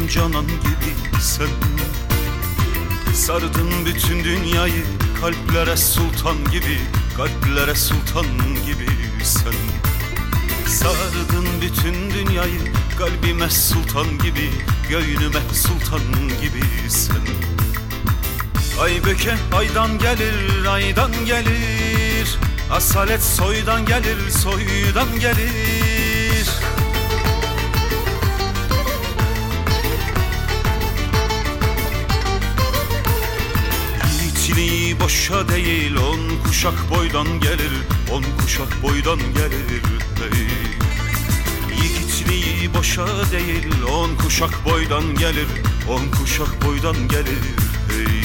canan gibi sen. Sardın bütün dünyayı kalplere sultan gibi, kalplere sultan gibi sen. Sardın bütün dünyayı kalbime sultan gibi, göğnüme sultan gibi sen. Ay böke aydan gelir, aydan gelir. Asalet soydan gelir, soydan gelir. Yiğitliği boşa değil, 10 kuşak boydan gelir, 10 kuşak boydan gelir. Hey. Yiğitliği boşa değil, 10 kuşak boydan gelir, 10 kuşak boydan gelir. Hey.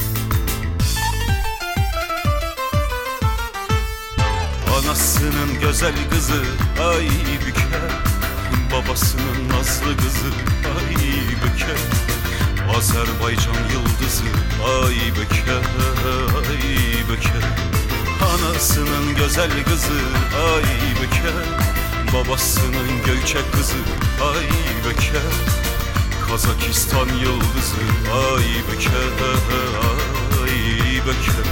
Anasının güzel kızı ay büke, babasının nazlı kızı ay büke. Azerbaycan yıldızı ay büke, ay büke. Anasının güzel kızı ay büke, babasının göçek kızı ay büke. Kazakistan yıldızı ay büke, ay büke.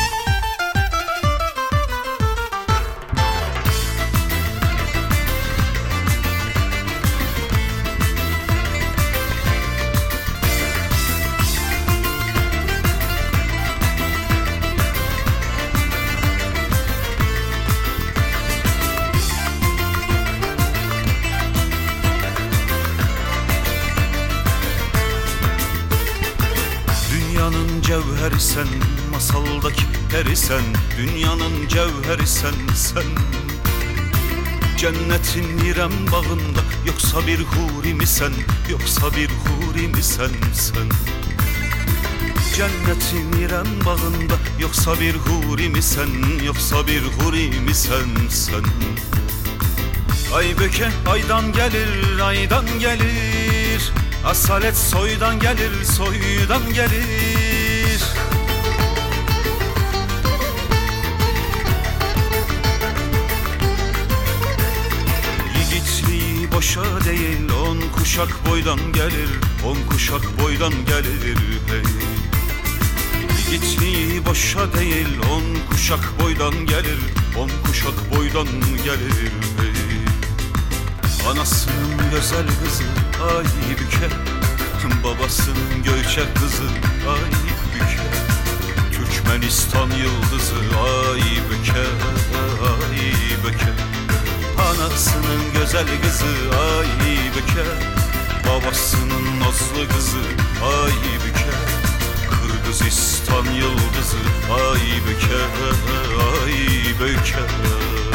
Dünyanın cevheri sen, masaldaki peri sen. Dünyanın cevheri sen, sen. Cennetin İrem bağında yoksa bir huri mi sen, yoksa bir huri mi sen, sen. Cennetin İrem bağında yoksa bir huri mi sen, yoksa bir huri mi sen, sen. Ay böke aydan gelir, aydan gelir. Asalet soydan gelir, soydan gelir. Yiğitliği boşa değil, 10 kuşak boydan gelir, 10 kuşak boydan gelir. Hey. Yiğitliği boşa değil, 10 kuşak boydan gelir, 10 kuşak boydan gelir. Hey. Anasının güzel kızı ay büke, babasının göçek kızı ay büke. Türkmenistan yıldızı ay büke, ay büke. Anasının güzel kızı ay büke, babasının nazlı kızı ay büke. Kırgızistan yıldızı ay büke, ay büke.